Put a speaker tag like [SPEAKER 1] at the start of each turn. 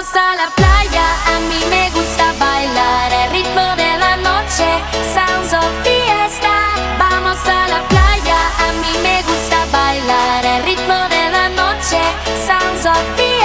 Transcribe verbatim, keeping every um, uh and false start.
[SPEAKER 1] Vamos a la playa, a mí me gusta bailar el ritmo de la noche, sounds of fiesta. Vamos a la playa, a mí me gusta bailar el ritmo de la noche, sounds of fiesta.